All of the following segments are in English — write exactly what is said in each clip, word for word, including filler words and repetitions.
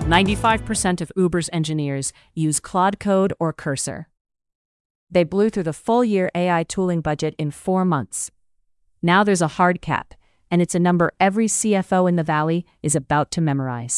ninety-five percent of Uber's engineers use Claude Code or Cursor. They blew through the full-year A I tooling budget in four months. Now there's a hard cap, and it's a number every C F O in the Valley is about to memorize.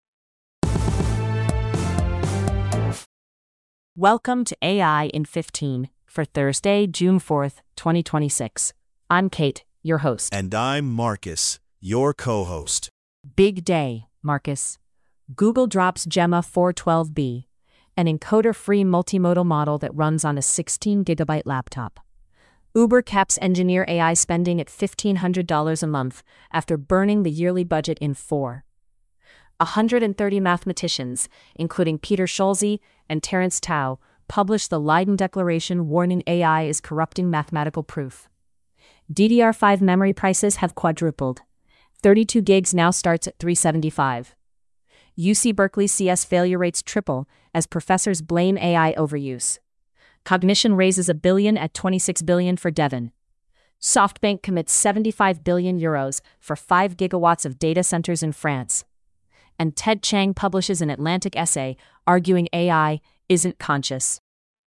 Welcome to A I in fifteen for Thursday, June fourth, twenty twenty-six. I'm Kate, your host. And I'm Marcus, your co-host. Big day, Marcus. Google drops Gemma four twelve B, an encoder-free multimodal model that runs on a sixteen gigabyte laptop. Uber caps engineer A I spending at fifteen hundred dollars a month after burning the yearly budget in four. one hundred thirty mathematicians, including Peter Schulze and Terence Tao, published the Leiden Declaration warning A I is corrupting mathematical proof. D D R five memory prices have quadrupled. thirty-two gigs now starts at three hundred seventy-five dollars. U C Berkeley C S failure rates triple as professors blame A I overuse. Cognition raises a billion at twenty-six billion for Devon. SoftBank commits seventy-five billion euros for five gigawatts of data centers in France. And Ted Chiang publishes an Atlantic essay arguing A I isn't conscious.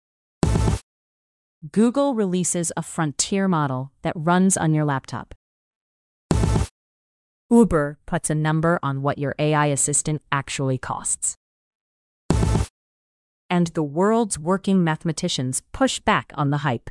Google releases a frontier model that runs on your laptop. Uber puts a number on what your A I assistant actually costs. And the world's working mathematicians push back on the hype.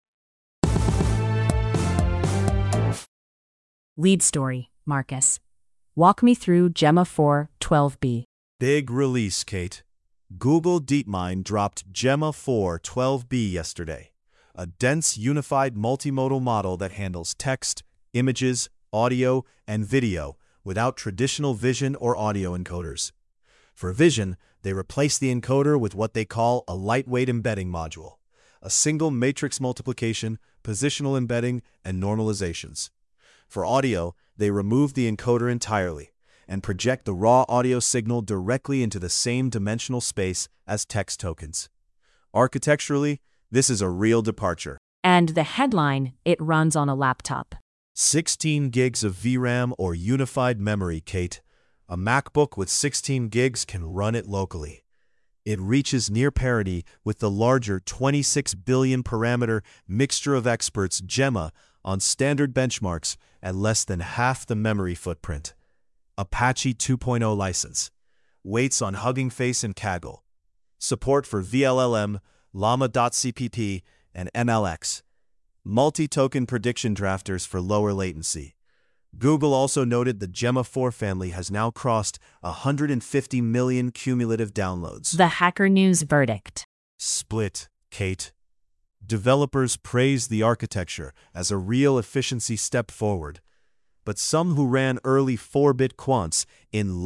Lead story, Marcus. Walk me through Gemma four twelve B. Big release, Kate. Google DeepMind dropped Gemma four twelve B yesterday, a dense unified multimodal model that handles text, images, audio, and video without traditional vision or audio encoders. For vision, they replace the encoder with what they call a lightweight embedding module, a single matrix multiplication, positional embedding, and normalizations. For audio, they remove the encoder entirely and project the raw audio signal directly into the same dimensional space as text tokens. Architecturally, this is a real departure. And the headline, it runs on a laptop. sixteen gigs of V RAM or unified memory, Kate. A MacBook with sixteen gigs can run it locally. It reaches near parity with the larger twenty-six billion parameter mixture of experts Gemma on standard benchmarks at less than half the memory footprint. Apache two point oh license. Waits on Hugging Face and Kaggle. Support for V L L M, Llama.cpp, and M L X. Multi-token prediction drafters for lower latency. Google also noted the Gemma four family has now crossed one hundred fifty million cumulative downloads. The Hacker News verdict. Split, Kate. Developers praised the architecture as a real efficiency step forward, but some who ran early four-bit quants in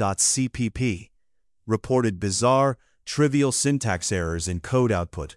Llama.cpp reported bizarre, trivial syntax errors in code output.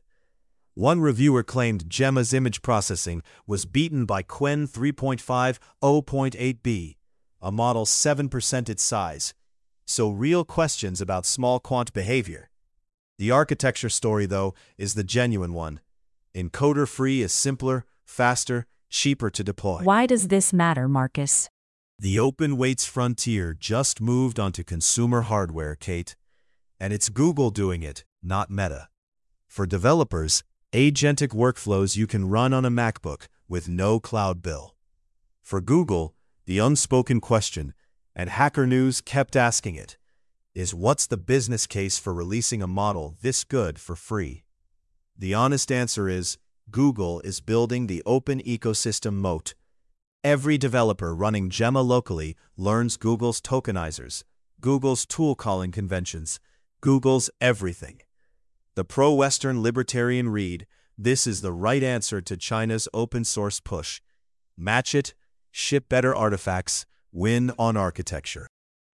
One reviewer claimed Gemma's image processing was beaten by Qwen three point five zero point eight B, a model seven percent its size. So real questions about small quant behavior. The architecture story, though, is the genuine one. Encoder-free is simpler, faster, cheaper to deploy. Why does this matter, Marcus? The open weights frontier just moved onto consumer hardware, Kate. And it's Google doing it, not Meta. For developers, agentic workflows you can run on a MacBook with no cloud bill. For Google, the unspoken question, and Hacker News kept asking it, is what's the business case for releasing a model this good for free? The honest answer is, Google is building the open ecosystem moat. Every developer running Gemma locally learns Google's tokenizers, Google's tool calling conventions, Google's everything. The pro-Western libertarian read, this is the right answer to China's open source push. Match it, ship better artifacts, win on architecture.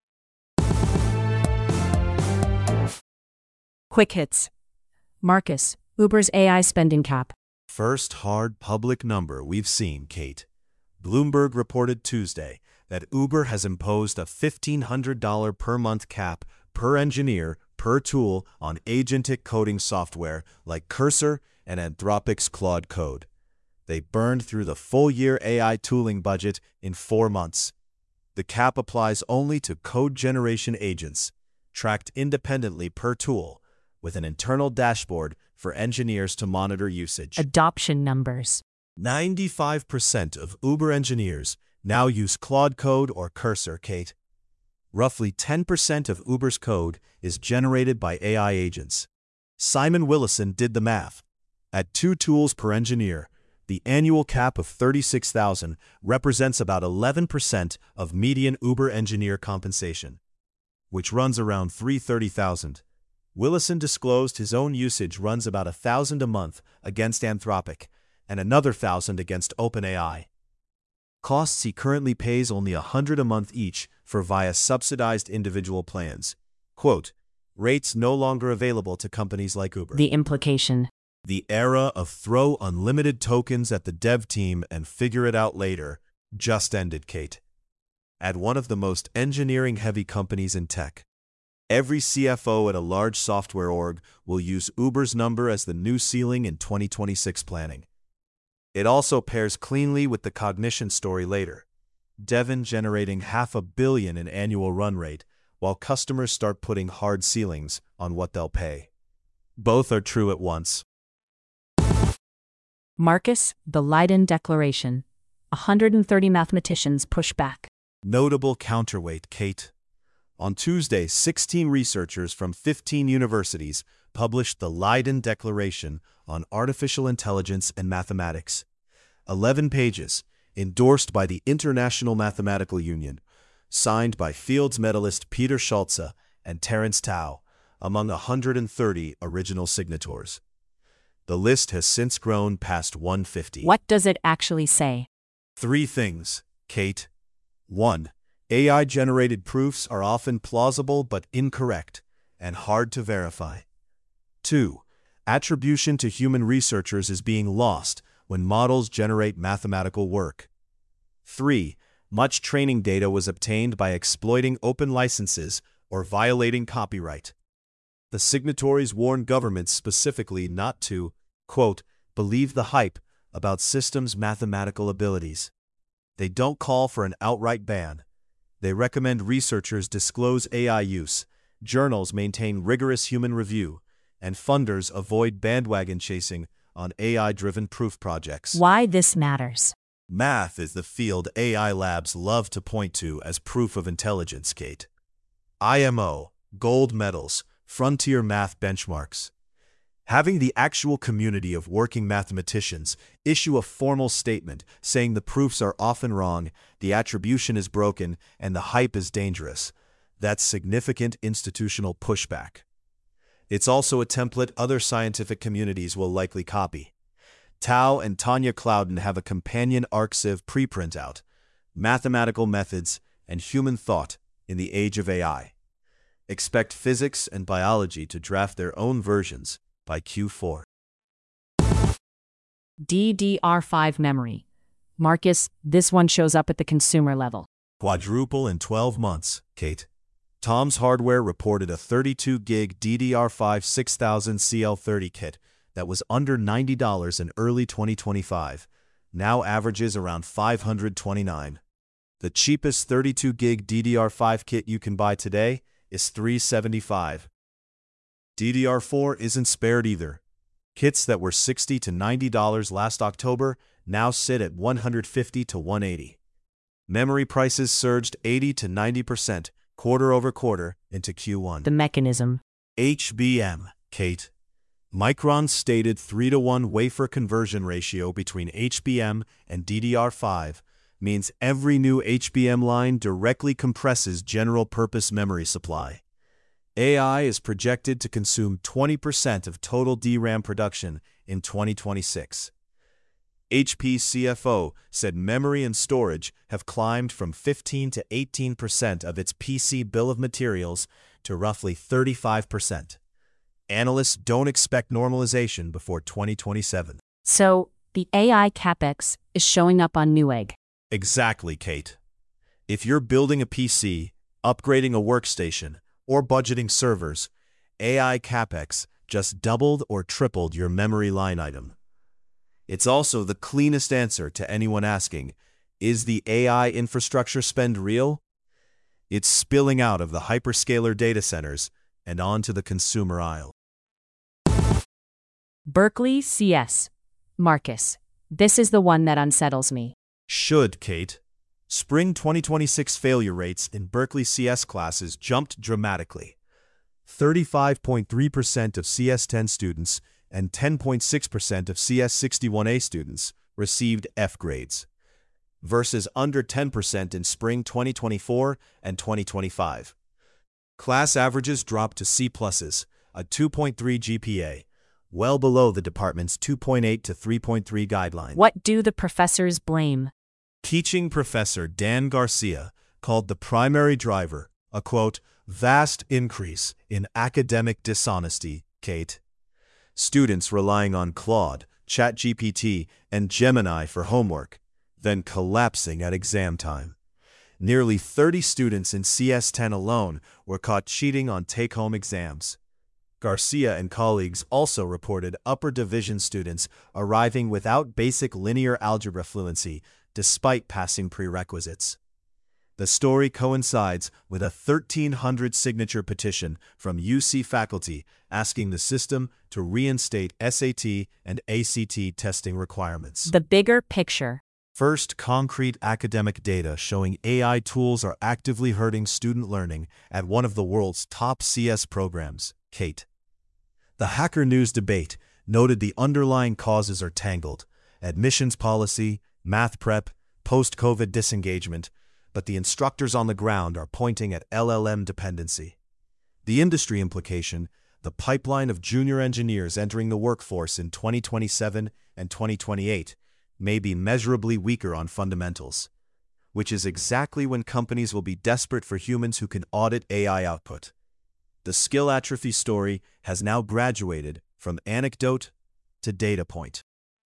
Quick hits. Marcus, Uber's A I spending cap. First hard public number we've seen, Kate. Bloomberg reported Tuesday that Uber has imposed a fifteen hundred dollars per month cap per engineer per tool on agentic coding software like Cursor and Anthropic's Claude Code. They burned through the full-year A I tooling budget in four months. The cap applies only to code generation agents, tracked independently per tool, with an internal dashboard for engineers to monitor usage. Adoption numbers. ninety-five percent of Uber engineers now use Claude Code or Cursor, Kate. Roughly ten percent of Uber's code is generated by A I agents. Simon Willison did the math. At two tools per engineer, the annual cap of thirty-six thousand represents about eleven percent of median Uber engineer compensation, which runs around three hundred thirty thousand. Willison disclosed his own usage runs about one thousand a month against Anthropic and another one thousand against OpenAI. Costs he currently pays only one hundred a month each for via subsidized individual plans. Quote, rates no longer available to companies like Uber. The implication. The era of throw unlimited tokens at the dev team and figure it out later just ended, Kate. At one of the most engineering-heavy companies in tech, every C F O at a large software org will use Uber's number as the new ceiling in twenty twenty-six planning. It also pairs cleanly with the Cognition story later, Devon generating half a billion in annual run rate, while customers start putting hard ceilings on what they'll pay. Both are true at once. Marcus, the Leiden Declaration. one hundred thirty mathematicians push back. Notable counterweight, Kate. On Tuesday, sixteen researchers from fifteen universities published the Leiden Declaration on Artificial Intelligence and Mathematics. eleven pages, endorsed by the International Mathematical Union, signed by Fields medalist Peter Schulze and Terence Tao, among one hundred thirty original signatories. The list has since grown past one hundred fifty. What does it actually say? Three things, Kate. One, A I-generated proofs are often plausible but incorrect and hard to verify. Two, attribution to human researchers is being lost when models generate mathematical work. Three, much training data was obtained by exploiting open licenses or violating copyright. The signatories warn governments specifically not to, quote, believe the hype about systems' mathematical abilities. They don't call for an outright ban. They recommend researchers disclose A I use, journals maintain rigorous human review, and funders avoid bandwagon chasing on A I-driven proof projects. Why this matters? Math is the field A I labs love to point to as proof of intelligence, Kate. I M O, gold medals, frontier math benchmarks. Having the actual community of working mathematicians issue a formal statement saying the proofs are often wrong, the attribution is broken, and the hype is dangerous, that's significant institutional pushback. It's also a template other scientific communities will likely copy. Tao and Tanya Clouden have a companion ArcSiv preprint out, Mathematical Methods and Human Thought in the Age of A I. Expect physics and biology to draft their own versions by Q four. D D R five memory. Marcus, this one shows up at the consumer level. Quadruple in twelve months, Kate. Tom's Hardware reported a thirty-two gig D D R five six thousand C L thirty kit that was under ninety dollars in early twenty twenty-five, now averages around five hundred twenty-nine dollars. The cheapest thirty-two gig D D R five kit you can buy today is three hundred seventy-five dollars. D D R four isn't spared either. Kits that were sixty to ninety dollars last October now sit at one hundred fifty to one hundred eighty dollars. Memory prices surged eighty to ninety percent quarter over quarter into Q one. The mechanism. H B M, Kate. Micron's stated three to one wafer conversion ratio between H B M and D D R five means every new H B M line directly compresses general-purpose memory supply. A I is projected to consume twenty percent of total D RAM production in twenty twenty-six. H P C F O said memory and storage have climbed from fifteen to eighteen percent of its P C bill of materials to roughly thirty-five percent. Analysts don't expect normalization before twenty twenty-seven. So, the A I CapEx is showing up on Newegg. Exactly, Kate. If you're building a P C, upgrading a workstation, or budgeting servers, A I CapEx just doubled or tripled your memory line item. It's also the cleanest answer to anyone asking, is the A I infrastructure spend real? It's spilling out of the hyperscaler data centers and onto the consumer aisle. Berkeley C S. Marcus, this is the one that unsettles me. Should, Kate. Spring twenty twenty-six failure rates in Berkeley C S classes jumped dramatically. thirty-five point three percent of C S ten students and ten point six percent of C S sixty-one A students received F grades, versus under ten percent in spring twenty twenty-four and twenty twenty-five. Class averages dropped to C pluses, a two point three G P A, well below the department's two point eight to three point three guideline. What do the professors blame? Teaching professor Dan Garcia called the primary driver a, quote, vast increase in academic dishonesty, Kate. Students relying on Claude, ChatGPT, and Gemini for homework, then collapsing at exam time. Nearly thirty students in C S ten alone were caught cheating on take-home exams. Garcia and colleagues also reported upper division students arriving without basic linear algebra fluency despite passing prerequisites. The story coincides with a thirteen hundred signature petition from U C faculty asking the system to reinstate S A T and A C T testing requirements. The bigger picture. First, concrete academic data showing A I tools are actively hurting student learning at one of the world's top C S programs, Kate. The Hacker News debate noted the underlying causes are tangled: admissions policy, math prep, post-COVID disengagement, but the instructors on the ground are pointing at L L M dependency. The industry implication: the pipeline of junior engineers entering the workforce in twenty twenty-seven and twenty twenty-eight may be measurably weaker on fundamentals, which is exactly when companies will be desperate for humans who can audit A I output. The skill atrophy story has now graduated from anecdote to data point.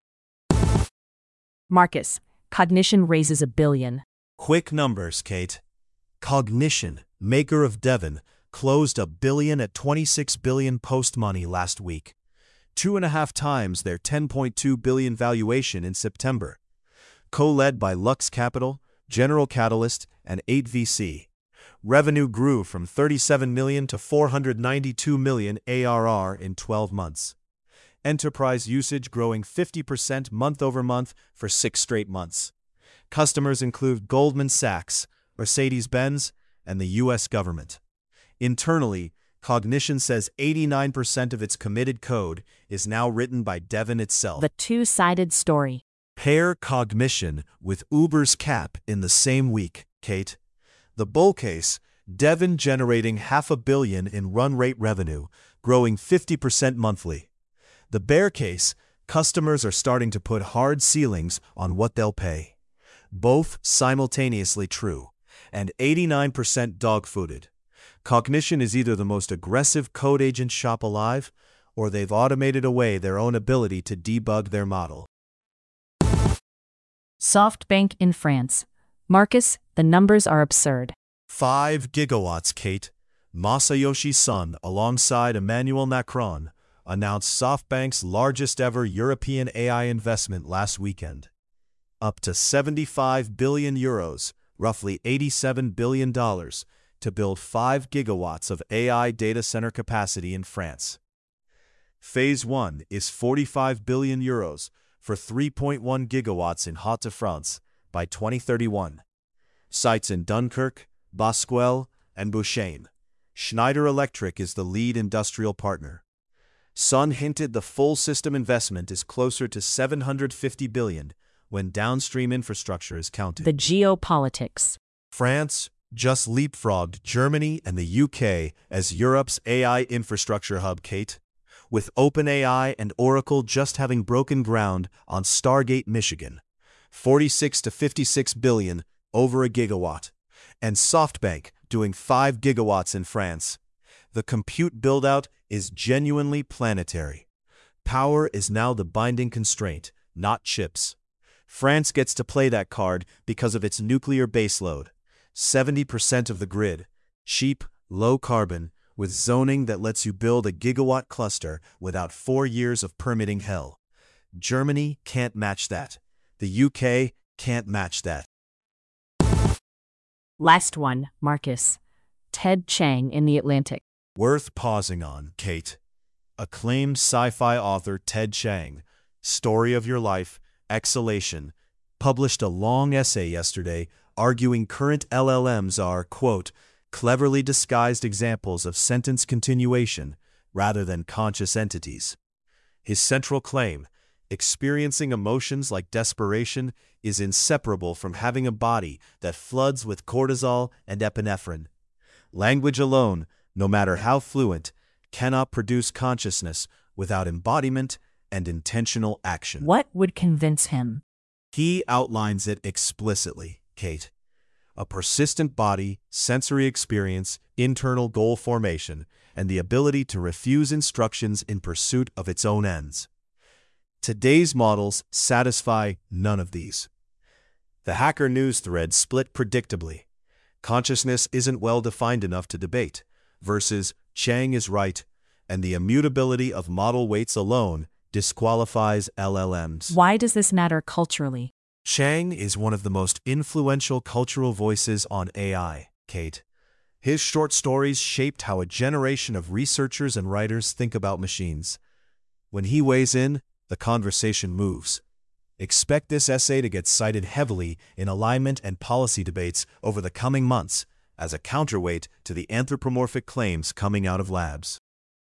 Marcus, Cognition raises a billion. Quick numbers, Kate. Cognition, maker of Devin, closed a billion at twenty-six billion post-money last week, two and a half times their ten point two billion valuation in September. Co-led by Lux Capital, General Catalyst, and eight V C. Revenue grew from thirty-seven million to four hundred ninety-two million A R R in twelve months. Enterprise usage growing fifty percent month-over-month for six straight months. Customers include Goldman Sachs, Mercedes-Benz, and the U S government. Internally, Cognition says eighty-nine percent of its committed code is now written by Devin itself. The two-sided story. Pair Cognition with Uber's cap in the same week, Kate. The bull case: Devin generating half a billion in run rate revenue, growing fifty percent monthly. The bear case: customers are starting to put hard ceilings on what they'll pay. Both simultaneously true, and eighty-nine percent dog-fooded. Cognition is either the most aggressive code agent shop alive, or they've automated away their own ability to debug their model. SoftBank in France. Marcus, the numbers are absurd. Five gigawatts, Kate. Masayoshi Son, alongside Emmanuel Macron, announced SoftBank's largest ever European A I investment last weekend. Up to seventy-five billion euros, roughly eighty-seven billion dollars, to build five gigawatts of A I data center capacity in France. Phase one is forty-five billion euros for three point one gigawatts in Hauts-de-France by twenty thirty-one. Sites in Dunkirk, Bosquel, and Bouchain. Schneider Electric is the lead industrial partner. Sun hinted the full system investment is closer to seven hundred fifty billion dollars when downstream infrastructure is counted. The geopolitics. France just leapfrogged Germany and the U K as Europe's A I infrastructure hub, Kate, with OpenAI and Oracle just having broken ground on Stargate, Michigan, forty-six to fifty-six billion, over a gigawatt, and SoftBank doing five gigawatts in France. The compute build-out is genuinely planetary. Power is now the binding constraint, not chips. France gets to play that card because of its nuclear baseload, seventy percent of the grid, cheap, low carbon, with zoning that lets you build a gigawatt cluster without four years of permitting hell. Germany can't match that. The U K can't match that. Last one, Marcus. Ted Chiang in The Atlantic. Worth pausing on, Kate. Acclaimed sci-fi author Ted Chiang, Story of Your Life, Exhalation, published a long essay yesterday arguing current L L Ms are, quote, cleverly disguised examples of sentence continuation rather than conscious entities. His central claim, experiencing emotions like desperation, is inseparable from having a body that floods with cortisol and epinephrine. Language alone, no matter how fluent, cannot produce consciousness without embodiment and intentional action. What would convince him? He outlines it explicitly, Kate. A persistent body, sensory experience, internal goal formation, and the ability to refuse instructions in pursuit of its own ends. Today's models satisfy none of these. The Hacker News thread split predictably. Consciousness isn't well defined enough to debate, versus Chiang is right, and the immutability of model weights alone disqualifies L L Ms. Why does this matter culturally? Chiang is one of the most influential cultural voices on A I, Kate. His short stories shaped how a generation of researchers and writers think about machines. When he weighs in, the conversation moves. Expect this essay to get cited heavily in alignment and policy debates over the coming months as a counterweight to the anthropomorphic claims coming out of labs.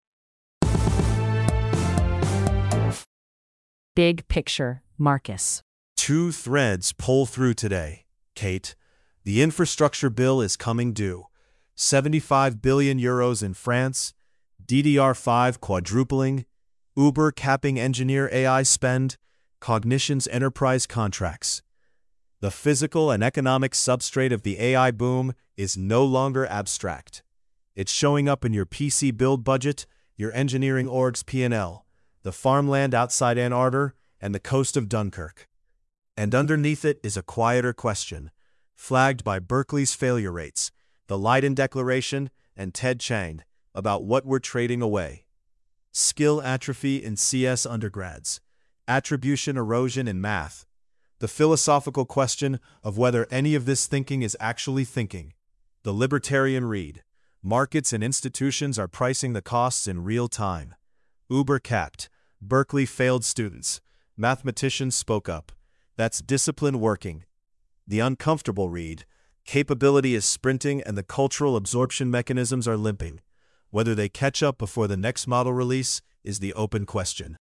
Big picture, Marcus. Two threads pull through today, Kate. The infrastructure bill is coming due. seventy-five billion euros in France, D D R five quadrupling, Uber capping engineer A I spend, Cognition's enterprise contracts. The physical and economic substrate of the A I boom is no longer abstract. It's showing up in your P C build budget, your engineering org's P and L, the farmland outside Ann Arbor, and the coast of Dunkirk. And underneath it is a quieter question, flagged by Berkeley's failure rates, the Leiden Declaration, and Ted Chiang, about what we're trading away. Skill atrophy in C S undergrads, attribution erosion in math, the philosophical question of whether any of this thinking is actually thinking. The libertarian read, markets and institutions are pricing the costs in real time. Uber capped, Berkeley failed students, mathematicians spoke up. That's discipline working. The uncomfortable read, capability is sprinting and the cultural absorption mechanisms are limping. Whether they catch up before the next model release is the open question.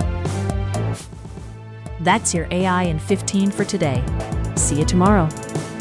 That's your A I in fifteen for today. See you tomorrow.